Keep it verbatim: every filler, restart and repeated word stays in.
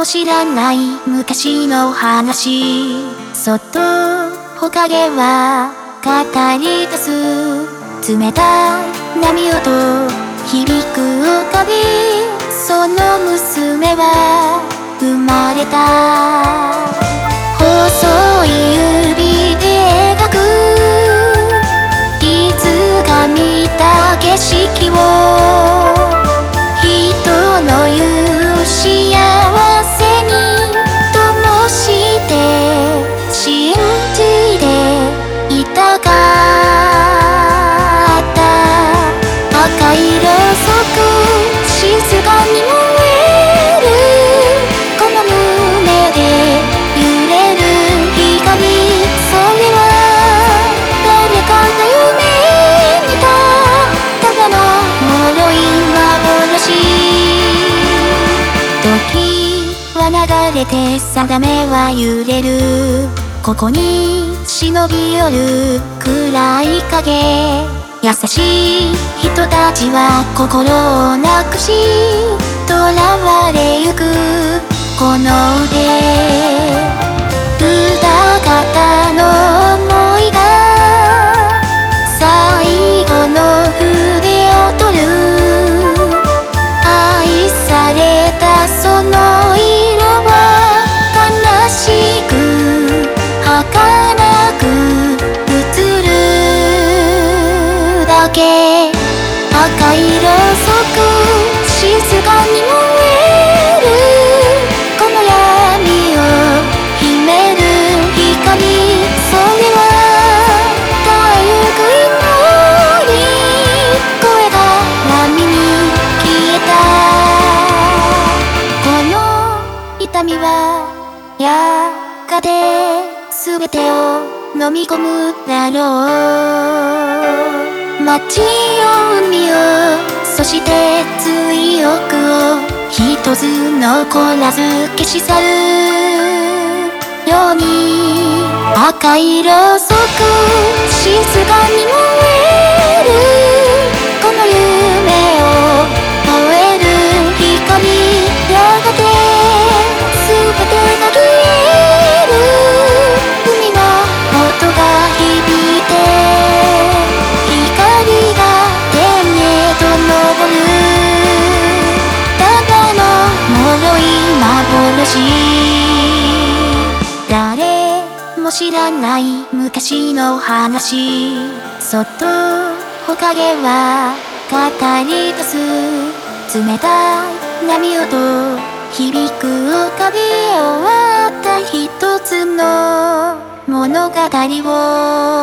も知らない昔の話、そっと木陰は語り出す。冷たい波音響く浮かび、その娘は生まれた。細い指で描くいつか見た景色を、人の言う幸せに灯して信じていたかった。赤いろうそく静かに燃える、この胸で揺れる光、それは誰かが夢見たただの脆い幻。時は流れて定めは揺れる、ここに忍び寄る暗い影。優しい人たちは心をなくし囚われゆくこの腕。裏方の想いが最後の筆を取る。愛されたその色は悲しく儚く映るだけ。赤いろうそく静かに燃える、この闇を秘める光、それは絶えゆく祈り。声が波に消えた。この痛みはやがて全てを飲み込むだろう。街を海をそして追憶を一つ残らず消し去るように、赤いろうそく静かに燃える、この夢を燃える光、やがて全てが消える。海の音が響いて光が天へと昇る。ただの脆い幻。誰も知らない昔の話、そっと木陰は語り出す。冷たい波音響く浮かび終わった一つの物語を